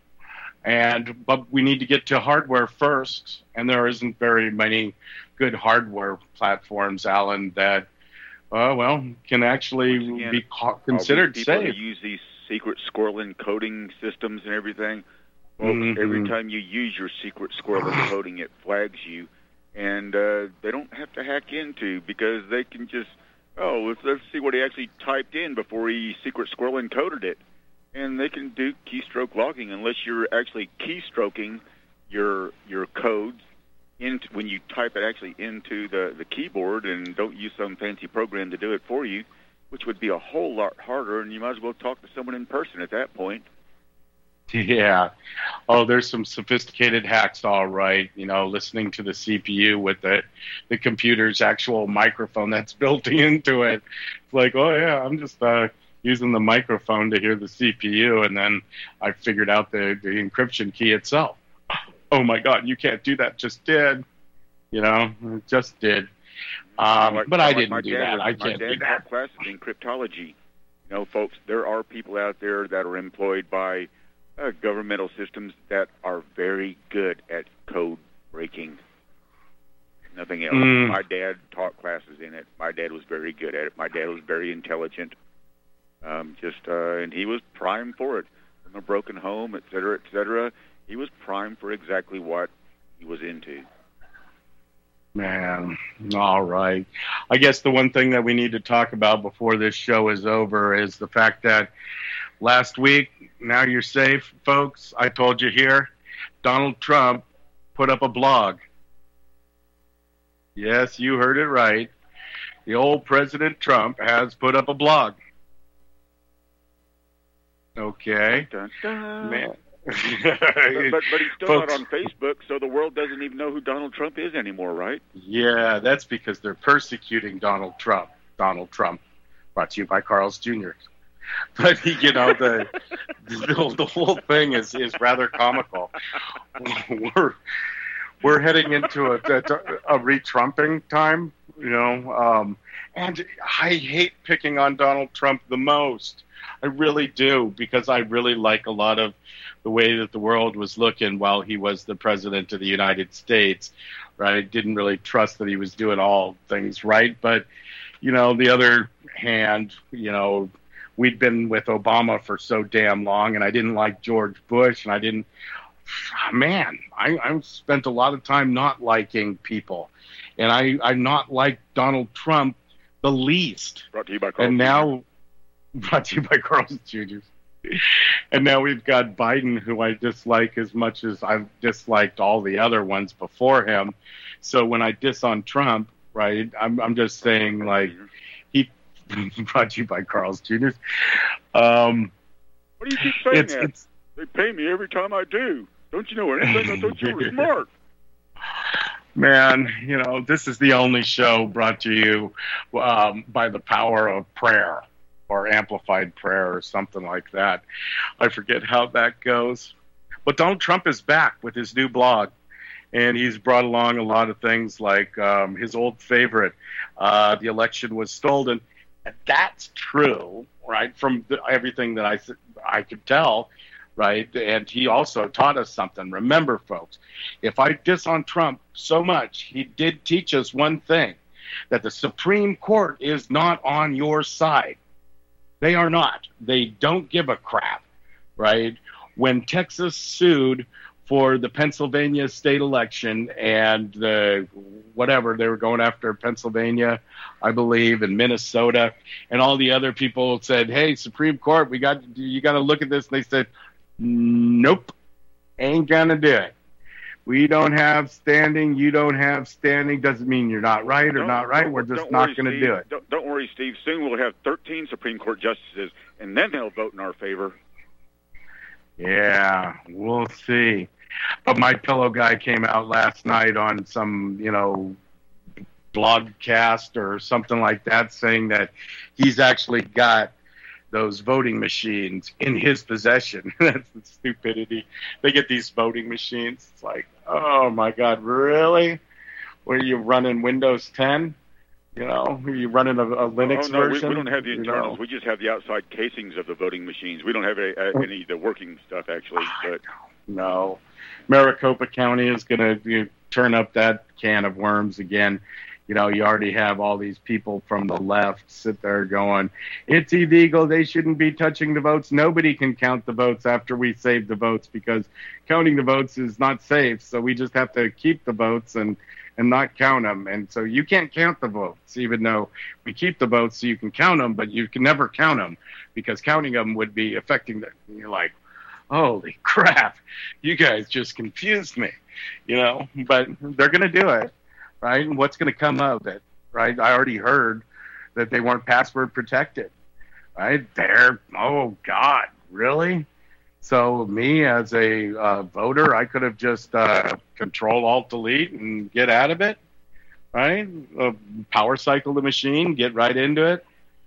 But we need to get to hardware first, and there isn't very many good hardware platforms, Alan, that can actually be considered people safe. Who use these secret squirrel encoding systems and everything. Well, every time you use your secret squirrel encoding, it flags you, and they don't have to hack into because they can just let's see what he actually typed in before he secret squirrel encoded it. And they can do keystroke logging unless you're actually keystroking your codes when you type it actually into the keyboard and don't use some fancy program to do it for you, which would be a whole lot harder, and you might as well talk to someone in person at that point. Yeah. Oh, there's some sophisticated hacks, all right. Listening to the CPU with the computer's actual microphone that's built into it. It's like, oh, yeah, I'm just using the microphone to hear the CPU, and then I figured out the encryption key itself. Oh, my God, you can't do that. Just did. Just did. But I didn't do that. I can't do that. My dad taught classes in cryptology. Folks, there are people out there that are employed by governmental systems that are very good at code breaking. Nothing else. My dad taught classes in it. My dad was very good at it. My dad was very intelligent. And he was primed for it. From a broken home, et cetera, he was primed for exactly what he was into. Man, all right. I guess the one thing that we need to talk about before this show is over is the fact that last week, now you're safe, folks, I told you here, Donald Trump put up a blog. Yes, you heard it right. The old President Trump has put up a blog. Okay. Dun, dun. Man. but he's still Folks, not on Facebook, so the world doesn't even know who Donald Trump is anymore, right? Yeah, that's because they're persecuting Donald Trump. Donald Trump, brought to you by Carl's Jr. But the whole thing is rather comical. We're heading into a re-Trumping time, and I hate picking on Donald Trump the most. I really do, because I really like a lot of the way that the world was looking while he was the president of the United States, right? Didn't really trust that he was doing all things right. But, the other hand, we'd been with Obama for so damn long, and I didn't like George Bush, and I spent a lot of time not liking people. And I not like Donald Trump the least. Brought to you by Carl. And now... Brought to you by Carl's Jr. And now we've got Biden, who I dislike as much as I've disliked all the other ones before him. So when I diss on Trump, right, I'm just saying, like, he brought to you by Carl's Jr. What do you keep saying that? They pay me every time I do. Don't you know anything? I thought you were smart. Man, this is the only show brought to you by the power of prayer. Or amplified prayer or something like that. I forget how that goes. But Donald Trump is back with his new blog, and he's brought along a lot of things like his old favorite, the election was stolen. And that's true, right, from everything that I could tell, right? And he also taught us something. Remember, folks, if I diss on Trump so much, he did teach us one thing, that the Supreme Court is not on your side. They are not. They don't give a crap, right? When Texas sued for the Pennsylvania state election and the whatever, they were going after Pennsylvania, I believe, and Minnesota, and all the other people said, hey, Supreme Court, you got to look at this. And they said, nope, ain't going to do it. We don't have standing. You don't have standing. Doesn't mean you're not right or not right. We're just not going to do it. Don't worry, Steve. Soon we'll have 13 Supreme Court justices, and then they'll vote in our favor. Yeah, we'll see. But my pillow guy came out last night on some, blogcast or something like that, saying that he's actually got those voting machines in his possession. That's the stupidity. They get these voting machines. It's like, oh my God, really? What are you running, Windows 10? Are you running a Linux version? We don't have the internals. We just have the outside casings of the voting machines. We don't have any of the working stuff, actually. But no. Maricopa County is going to turn up that can of worms again. You already have all these people from the left sit there going, it's illegal. They shouldn't be touching the votes. Nobody can count the votes after we save the votes because counting the votes is not safe. So we just have to keep the votes and not count them. And so you can't count the votes, even though we keep the votes so you can count them, but you can never count them because counting them would be affecting them. And you're like, holy crap, you guys just confused me, but they're going to do it. Right? And what's going to come of it, right? I already heard that they weren't password protected, right? Oh, God, really? So me as a voter, I could have just Control-Alt-Delete and get out of it, right? Power cycle the machine, get right into it,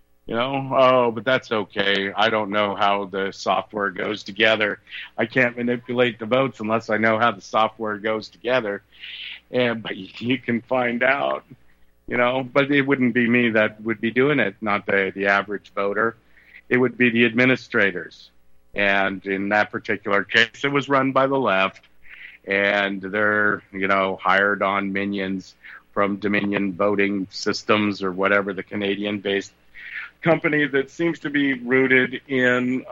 but that's okay. I don't know how the software goes together. I can't manipulate the votes unless I know how the software goes together. But you can find out, but it wouldn't be me that would be doing it, not the average voter. It would be the administrators. And in that particular case, it was run by the left, and they're, hired on minions from Dominion Voting Systems or whatever, the Canadian-based company that seems to be rooted in,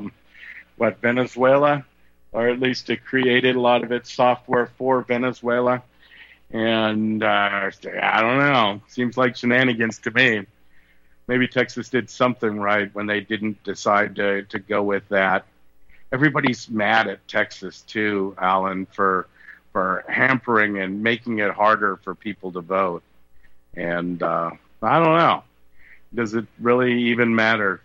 Venezuela, or at least it created a lot of its software for Venezuela. And I don't know. Seems like shenanigans to me. Maybe Texas did something right when they didn't decide to go with that. Everybody's mad at Texas, too, Alan, for hampering and making it harder for people to vote. And I don't know. Does it really even matter?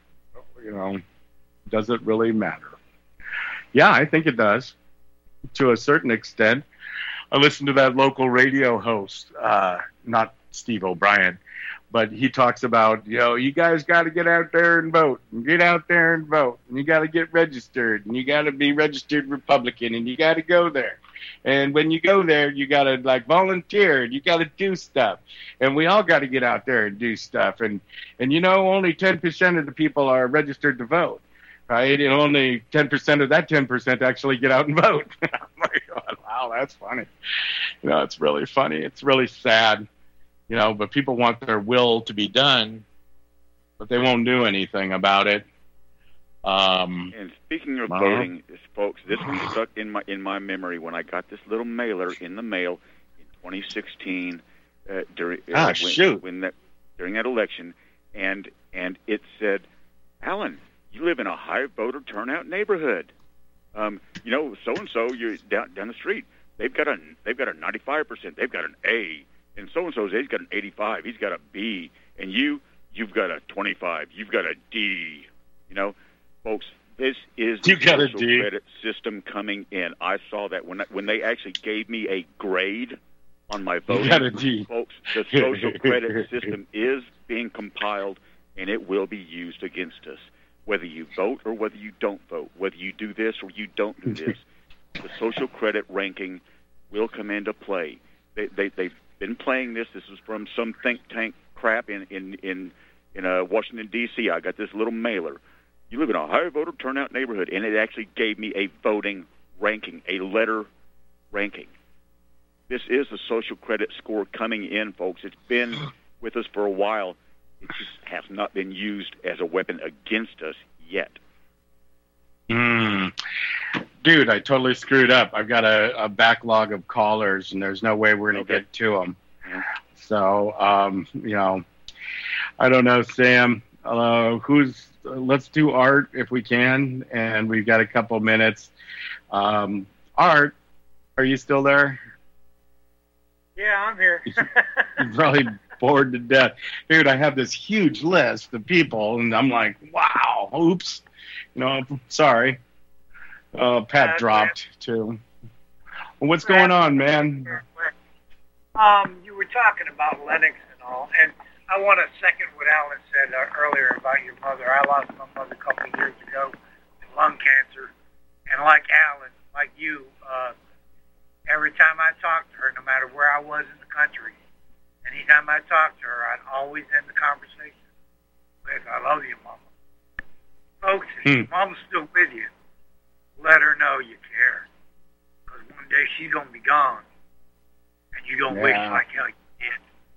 Does it really matter? Yeah, I think it does to a certain extent. I listened to that local radio host, not Steve O'Brien, but he talks about, you guys got to get out there and vote, and get out there and vote, and you got to get registered, and you got to be registered Republican, and you got to go there. And when you go there, you got to volunteer, and you got to do stuff. And we all got to get out there and do stuff. And only 10% of the people are registered to vote. Right? And only 10% of that 10% actually get out and vote. Oh my God, wow, that's funny. It's really funny. It's really sad, but people want their will to be done, but they won't do anything about it. And speaking of voting, folks, this one stuck in my memory when I got this little mailer in the mail in 2016 during that election, and it said, Alan, you live in a high voter turnout neighborhood. So and so, you're down the street. They've got a 95%. They've got an A, and so and so's he's got an 85. He's got a B, and you've got a 25. You've got a D. Folks, this is the social credit system coming in. I saw that when they actually gave me a grade on my voting. Folks, the social credit system is being compiled, and it will be used against us. Whether you vote or whether you don't vote, whether you do this or you don't do this, the social credit ranking will come into play. They've been playing this. This is from some think tank crap in Washington, D.C. I got this little mailer. You live in a high voter turnout neighborhood, and it actually gave me a voting ranking, a letter ranking. This is a social credit score coming in, folks. It's been with us for a while. It just has not been used as a weapon against us yet. Dude, I totally screwed up. I've got a backlog of callers, and there's no way we're going to get to them. Yeah. So, I don't know, Sam. Let's do Art if we can, and we've got a couple minutes. Art, are you still there? Yeah, I'm here. You're probably bored to death. Dude, I have this huge list of people, and I'm like, wow, oops. Sorry. Pat dropped, too. Well, what's going on, man? You were talking about Lennox and all, and I want to second what Alan said earlier about your mother. I lost my mother a couple of years ago to lung cancer, and like Alan, like you, every time I talked to her, no matter where I was in the country, anytime I talked to her, I'd always end the conversation with, I love you, Mama. Folks, if Mama's still with you, let her know you care. Because one day she's going to be gone, and you're going to wish like hell you did.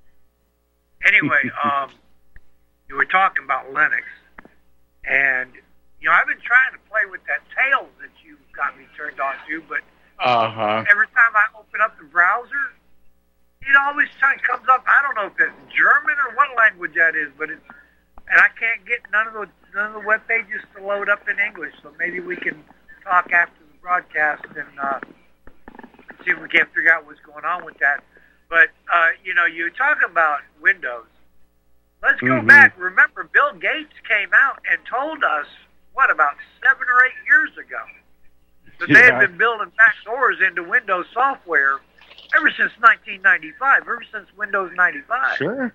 Anyway, you were talking about Linux, and, I've been trying to play with that Tails that you got me turned on to, but every time I open up the browser, it always comes up. I don't know if it's German or what language that is, but and I can't get none of the web pages to load up in English. So maybe we can talk after the broadcast and see if we can figure out what's going on with that. But you're talking about Windows. Let's go back. Remember, Bill Gates came out and told us about 7 or 8 years ago that they had been building backdoors into Windows software ever since 1995, ever since Windows 95. Sure.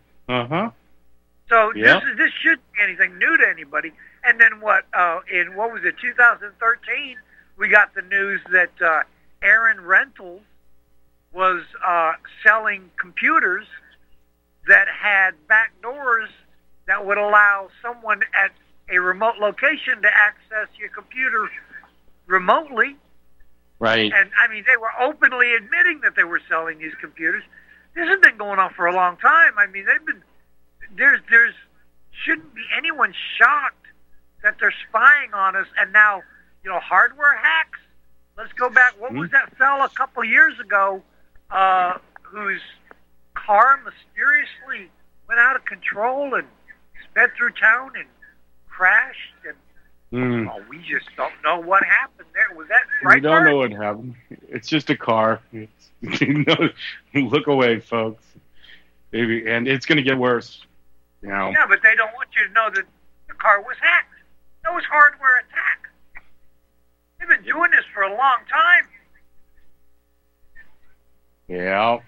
So this shouldn't be anything new to anybody. And then in 2013, we got the news that Aaron Rentals was selling computers that had backdoors that would allow someone at a remote location to access your computer remotely. Right. And, they were openly admitting that they were selling these computers. This has been going on for a long time. There's shouldn't be anyone shocked that they're spying on us. And now, hardware hacks. Let's go back. What was that fella a couple years ago whose car mysteriously went out of control and sped through town and crashed? And we just don't know what happened there. Was that right? We don't know what happened. It's just a car. Look away, folks. Maybe, and it's going to get worse. Yeah, but they don't want you to know that the car was hacked. That was hardware attack. They've been doing this for a long time. Yeah.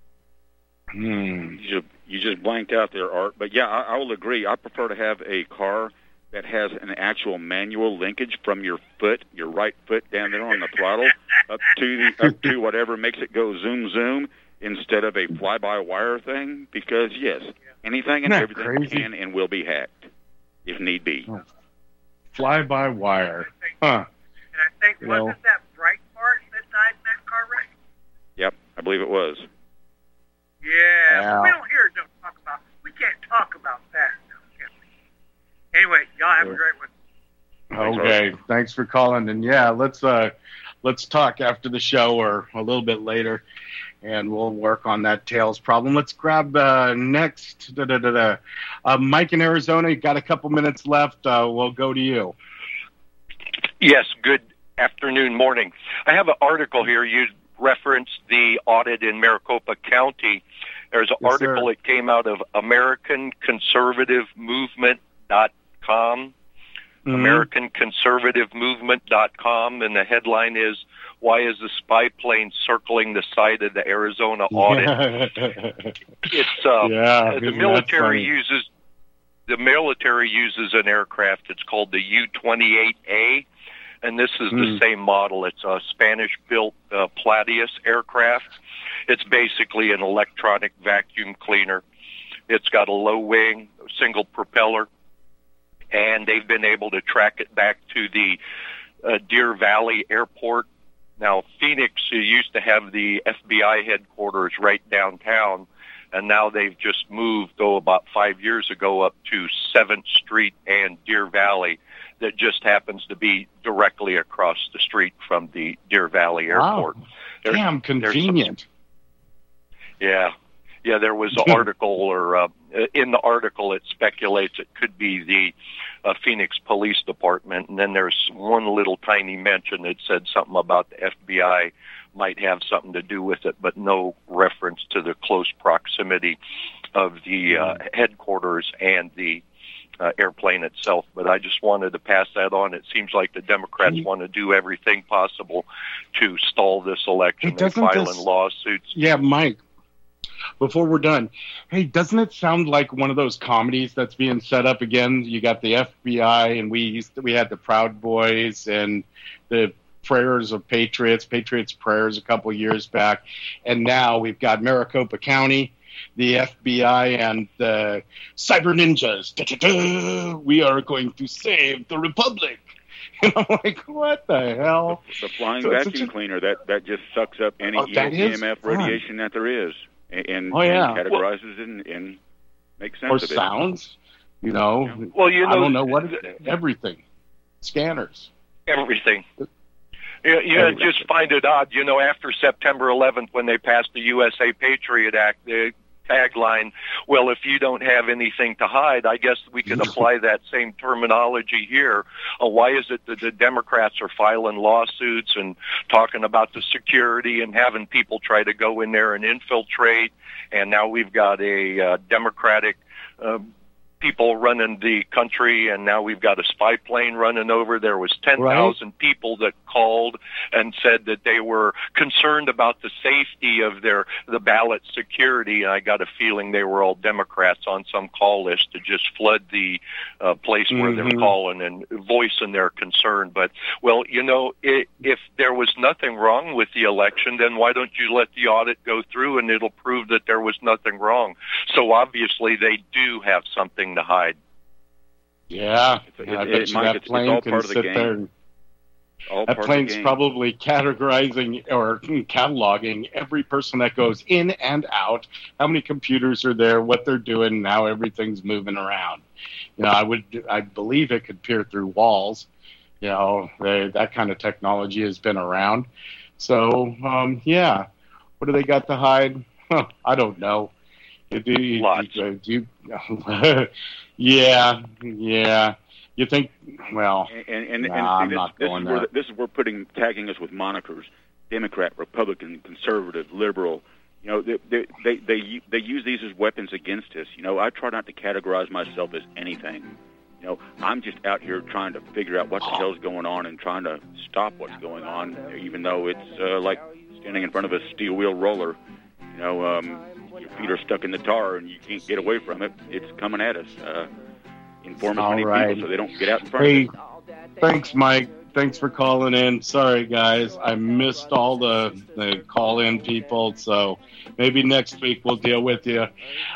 You just blanked out there, Art. But yeah, I will agree. I prefer to have a car that has an actual manual linkage from your foot, your right foot down there on the throttle, up to whatever makes it go zoom zoom, instead of a fly-by-wire thing. Because yes, anything and everything can and will be hacked if need be. Fly-by-wire, huh? And I think wasn't that Breitbart that died in that car wreck? Yep, I believe it was. Yeah, we don't hear them talk about. We can't talk about that. Anyway, y'all have a great one. Okay, thanks for calling. And let's talk after the show or a little bit later, and we'll work on that Tails problem. Let's grab next. Mike in Arizona, you got a couple minutes left. We'll go to you. Yes, good afternoon, morning. I have an article here. You referenced the audit in Maricopa County. There's an article that came out of AmericanConservativeMovement.com, AmericanConservativeMovement.com, and the headline is, "Why is the spy plane circling the site of the Arizona audit?" It's the military uses an aircraft. It's called the U-28A, and this is the same model. It's a Spanish-built Platius aircraft. It's basically an electronic vacuum cleaner. It's got a low wing, single propeller, and they've been able to track it back to the Deer Valley Airport. Now, Phoenix used to have the FBI headquarters right downtown, and now they've just moved, about 5 years ago, up to 7th Street and Deer Valley. That just happens to be directly across the street from the Deer Valley Airport. Wow. Damn convenient. Yeah, there was an article, or in the article it speculates it could be the Phoenix Police Department, and then there's one little tiny mention that said something about the FBI might have something to do with it, but no reference to the close proximity of the headquarters and the airplane itself. But I just wanted to pass that on. It seems like the Democrats want to do everything possible to stall this election. They're filing lawsuits. Yeah, Mike, before we're done, hey, doesn't it sound like one of those comedies that's being set up again? You got the FBI, and we had the Proud Boys and the Prayers of Patriots Prayers a couple years back, and now we've got Maricopa County, the FBI, and the Cyber Ninjas. We are going to save the Republic. And I'm like, what the hell? The flying vacuum cleaner that just sucks up any EMF radiation that there is, and categorizes it and makes sense or of it. Or sounds, I don't know what everything, scanners, everything. You just find it odd, after September 11th when they passed the USA Patriot Act, the tagline, well, if you don't have anything to hide, I guess we could apply that same terminology here. Why is it that the Democrats are filing lawsuits and talking about the security and having people try to go in there and infiltrate? And now we've got a Democratic people running the country, and now we've got a spy plane running over. There was 10,000 people that called and said that they were concerned about the safety of the ballot security. And I got a feeling they were all Democrats on some call list to just flood the place where they're calling and voicing their concern. But, well, if there was nothing wrong with the election, then why don't you let the audit go through and it'll prove that there was nothing wrong? So obviously they do have something to hide. Yeah, that plane can sit there. That plane's probably categorizing or cataloging every person that goes in and out, how many computers are there, what they're doing, and how everything's moving around. I believe it could peer through walls. That kind of technology has been around. So, what do they got to hide? I don't know. Lots. Yeah. You think? Well, I'm not going there. This is where tagging us with monikers: Democrat, Republican, conservative, liberal. They use these as weapons against us. I try not to categorize myself as anything. I'm just out here trying to figure out what the hell's going on and trying to stop what's going on, even though it's like standing in front of a steel wheel roller. Your feet are stuck in the tar and you can't get away from it. It's coming at us. Inform as many people so they don't get out in front of it. Thanks, Mike. Thanks for calling in. Sorry, guys. I missed all the call-in people, so maybe next week we'll have you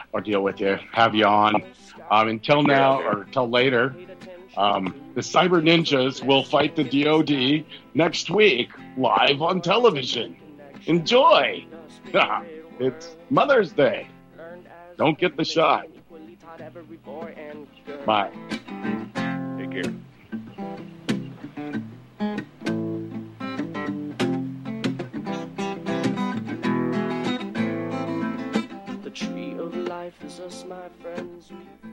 on. Until now, or until later, the Cyber Ninjas will fight the DOD next week live on television. Enjoy! It's Mother's Day. Don't get the shot. Bye. Take care. The tree of life is us, my friends.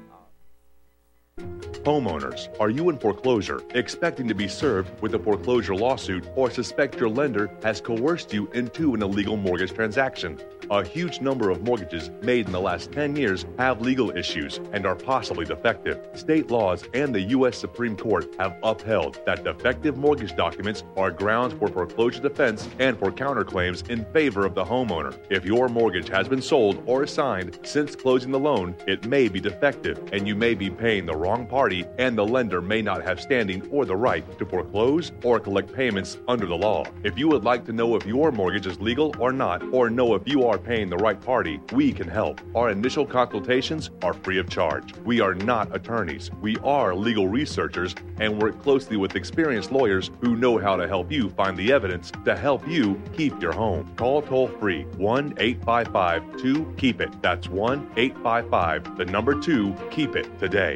Homeowners, are you in foreclosure, expecting to be served with a foreclosure lawsuit, or suspect your lender has coerced you into an illegal mortgage transaction? A huge number of mortgages made in the last 10 years have legal issues and are possibly defective. State laws and the U.S. Supreme Court have upheld that defective mortgage documents are grounds for foreclosure defense and for counterclaims in favor of the homeowner. If your mortgage has been sold or assigned since closing the loan, it may be defective and you may be paying the wrong party, and the lender may not have standing or the right to foreclose or collect payments under the law. If you would like to know if your mortgage is legal or not, or know if you are paying the right party, we can help. Our initial consultations are free of charge. We are not attorneys. We are legal researchers and work closely with experienced lawyers who know how to help you find the evidence to help you keep your home. Call toll-free 1-855-2-KEEP-IT. That's 1-855-2-KEEP-IT today.